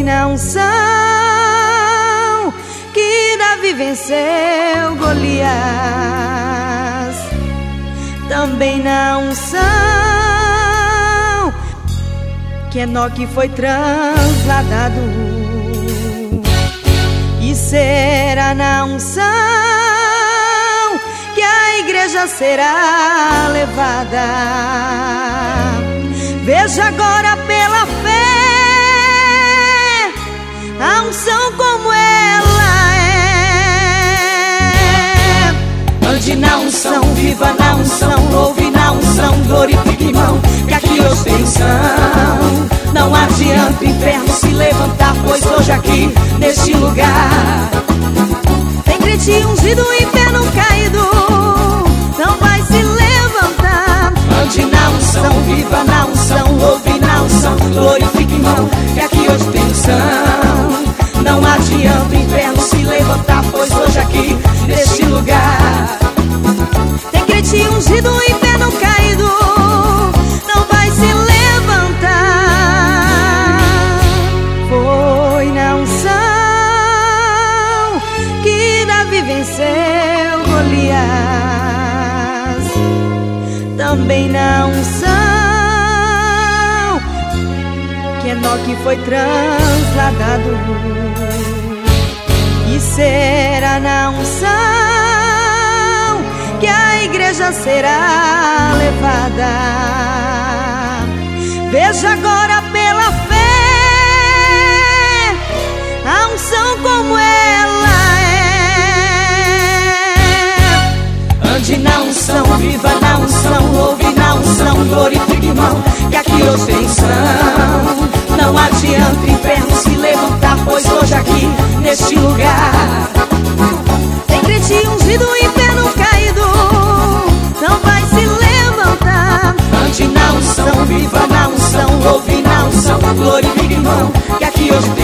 Foi na unção que Davi venceu Golias, também na unção que Enoque foi transladado, e será na unção que a igreja será levada. Veja agora pela fé a unção como ela é. Ande na unção, viva na unção, louve na unção, glorifique, irmão, que aqui hoje tem unção. Não adianta o inferno se levantar, pois hoje aqui, neste lugar, tem crente ungido, o inferno caído não vai se levantar. Ande na unção, viva na unção, louve na unção, glorifique, irmão, que aqui hoje tem unção. Não adianta o inferno se levantar, pois hoje aqui, neste lugar, tem crente ungido, o inferno caído não vai se levantar. Foi na unção que Davi venceu Golias, também na unção que Enoque foi transladado, e será na unção que a igreja será levada. Veja agora pela fé a unção como ela é. Ande na unção, viva na unção, louve na unção, glorifique, irmão, que aqui hoje tem unção. Não adianta o inferno se levantar, pois hoje aqui, neste lugar, tem crente ungido, o inferno caído não vai se levantar. Ande na unção, viva na unção, louve na unção, glorifique, irmão, que aqui hoje tem